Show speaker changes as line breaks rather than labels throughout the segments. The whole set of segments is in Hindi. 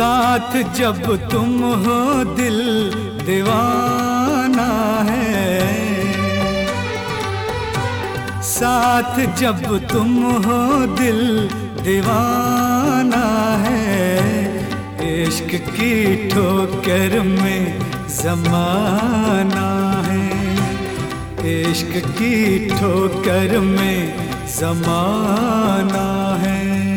साथ जब तुम हो दिल दीवाना है, साथ जब तुम हो दिल दीवाना है। इश्क की ठोकर में ज़माना है, इश्क की ठोकर में ज़माना है।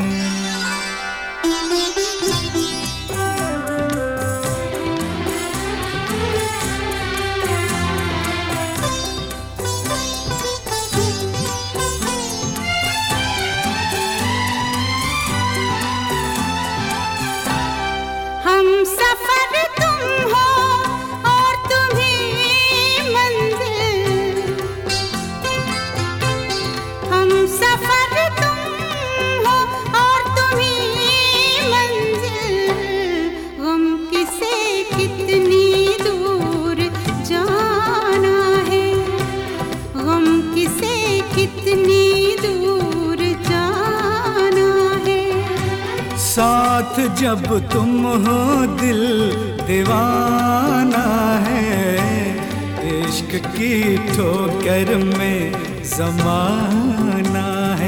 साथ जब तुम हो दिल दीवाना है, इश्क की ठोकर में ज़माना है।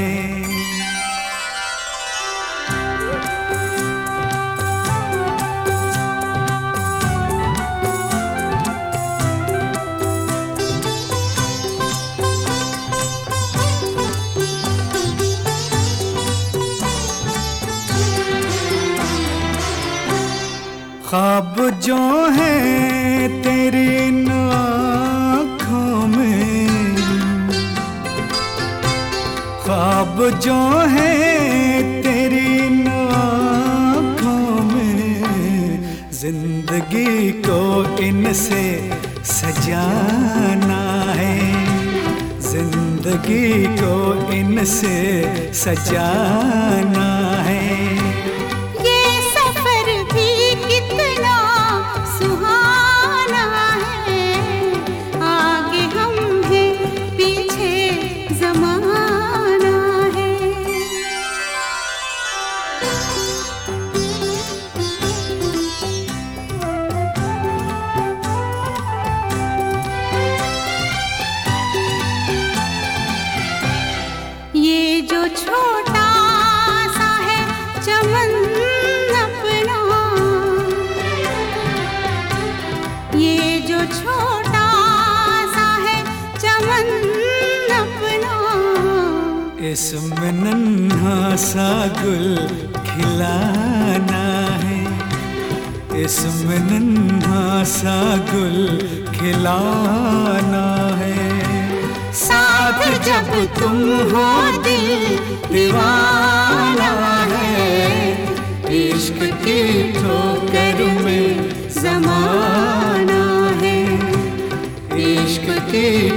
ख्वाब जो है तेरी इन आँखों में, ख्वाब जो है तेरी इन आँखों में, जिंदगी को इनसे सजाना है, जिंदगी को इनसे सजाना है।
छोटा सा है चमन अपना, ये जो छोटा सा है चमन अपना,
इसमें नन्हा सा गुल खिलाना है, इसमें नन्हा सा गुल खिलाना है। साथ जब तुम हो दिल दीवाना है, इश्क की ठोकर में ज़माना है, इश्क की